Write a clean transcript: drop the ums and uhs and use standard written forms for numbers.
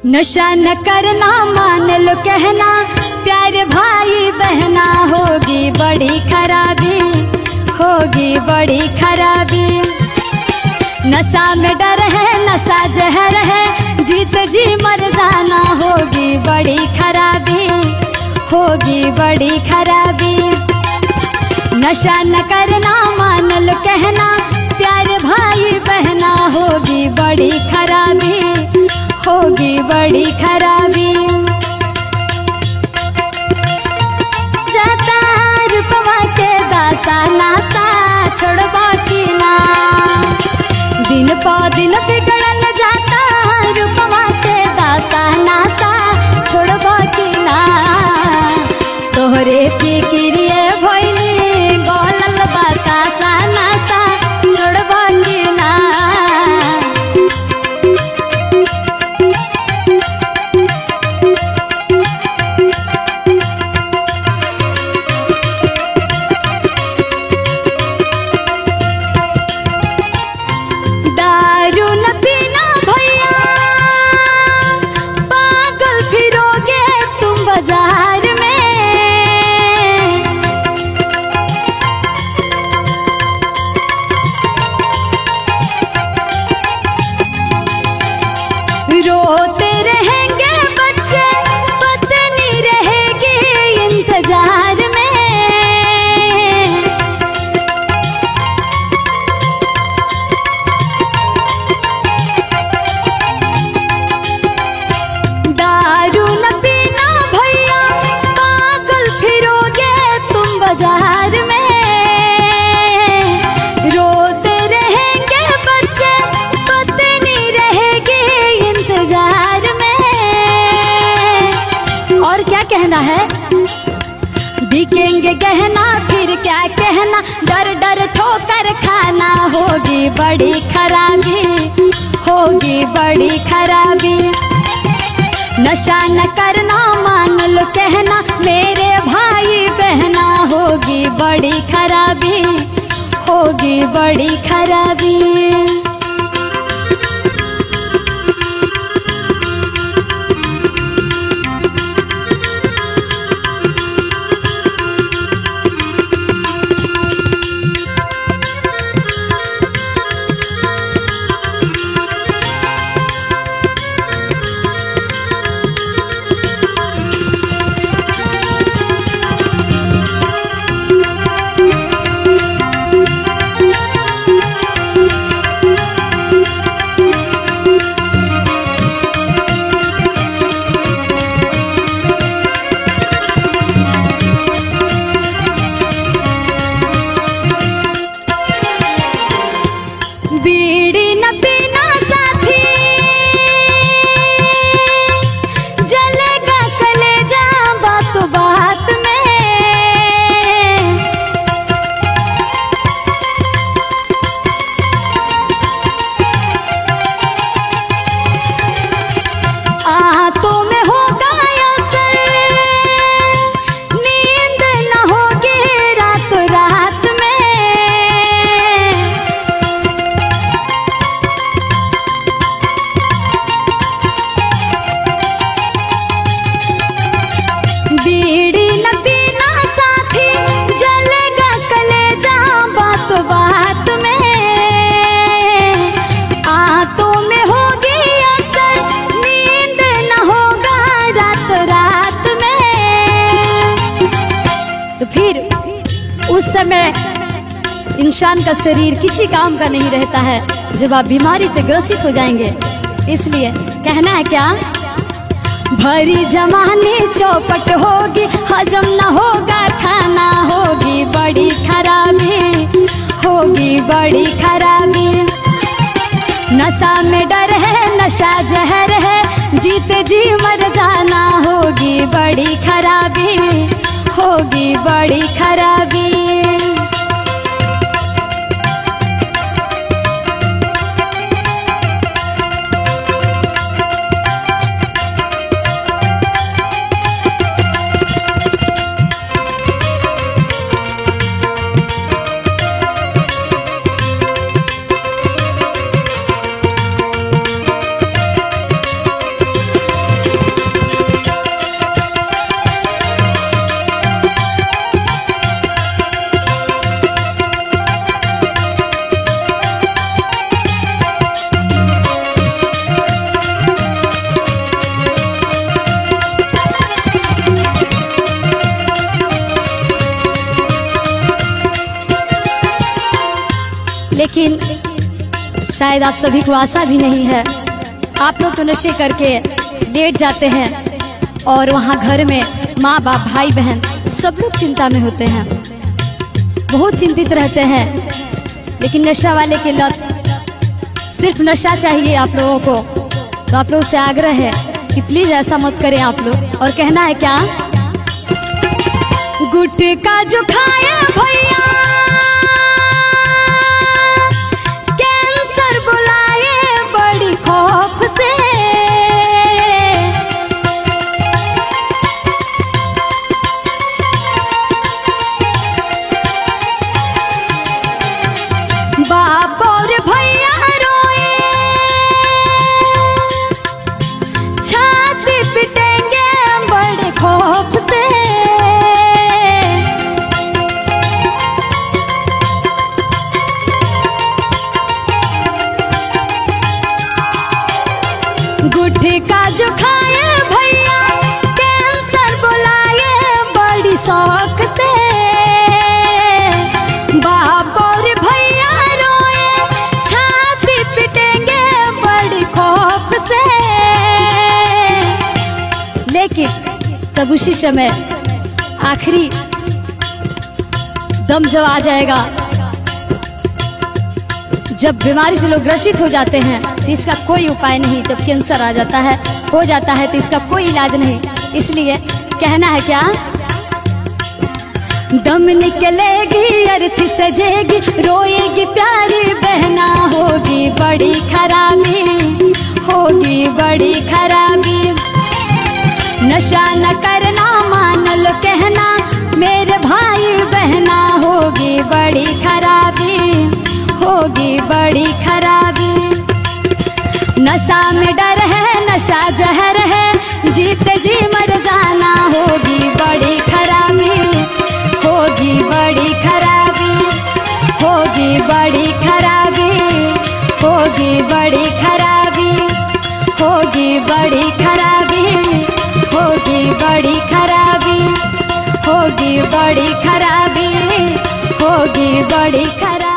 नशा न करना मान लो कहना, प्यारे भाई बहना होगी बड़ी खराबी, होगी बड़ी खराबी। नशा में डर है, नशा जहर है, जीत जी मर जाना होगी बड़ी खराबी, होगी बड़ी खराबी। नशा न करना मान लो कहना, प्यारे भाई बहना होगी बड़ी खराबी, होगी बड़ी खराबी। जाता रुपवा के दासा नासा छोड़बा की ना, दिन प दिन बिगड़ल जाता रुपवा के दासा नासा छोड़बा की ना। तोहरे फिक्रिए भइनी बोलल बतासा नासा छोड़बा की ना। दारू न पीना भैया, पागल फिरोगे तुम बाजार में। रोते रहेंगे बच्चे, पत्नी रहेगी इंतजार में। दारू न पीना भैया, पागल फिरोगे तुम बाजार में। रोते रहेंगे बच्चे, पत्नी रहेगी इंतजार में। और क्या कहना है, बिकेंगे गहना फिर क्या कहना, डर डर ठोकर खाना होगी बड़ी खराबी, होगी बड़ी खराबी। नशा न करना मान लो कहना, मेरे भाई बहना होगी बड़ी खराबी, होगी बड़ी खराबी। बीड़ी न पीना साथी, जलेगा कलेजा बात बात में। आंतों में होगा असर, नींद न होगी रात रात में। बीड़ी न पीना साथी, जलेगा कलेजा बात बात में। आंतों में होगी असर, नींद न होगा रात रात में। तो फिर उस समय इंसान का शरीर किसी काम का नहीं रहता है जब आप बीमारी से ग्रसित हो जाएंगे। इसलिए कहना है क्या, भरी जमाने चौपट होगी, हजम न होगा खाना होगी बड़ी खराबी, होगी बड़ी खराबी। नशा में डर है, नशा जहर है, जीते जी मर जाना होगी बड़ी खराबी, होगी बड़ी खराबी। लेकिन शायद आप सभी को आशा भी नहीं है। आप लोग तो नशे करके लेट जाते हैं और वहाँ घर में माँ बाप भाई बहन सब लोग चिंता में होते हैं, बहुत चिंतित रहते हैं। लेकिन नशा वाले की लत, सिर्फ नशा चाहिए आप लोगों को। तो आप लोगों से आग्रह है कि प्लीज ऐसा मत करें आप लोग। और कहना है क्या, गुटखा जो खाया भैया कैंसर बुलाए बड़ी खौफ से, बाप और भैया रोए छाती पिटेंगे बड़े खौफ से। गुटखा जो खाए भैया कैंसर बुलाए बड़ी शौक से, बाप और भैया रोए छाती पिटेंगे बड़ी खौफ से। लेकिन तब उसी समय आखिरी दम जब आ जाएगा, जब बीमारी से लोग ग्रसित हो जाते हैं तो इसका कोई उपाय नहीं। जब कैंसर आ जाता है, हो जाता है, तो इसका कोई इलाज नहीं। इसलिए कहना है क्या, दम निकलेगी अर्थी सजेगी रोएगी प्यारी बहना, होगी बड़ी खराबी, होगी बड़ी खराबी। नशा न करना मान लो कहना मेरे भाई बहना, होगी बड़ी खराबी, होगी बड़ी खराबी। नशा में डर है, नशा जहर है, जीते जी मर जाना, होगी बड़ी खराबी, होगी बड़ी खराबी, होगी बड़ी खराबी, होगी बड़ी खराबी, होगी बड़ी खराबी, होगी बड़ी खराबी, होगी बड़ी खराबी, होगी बड़ी खराबी।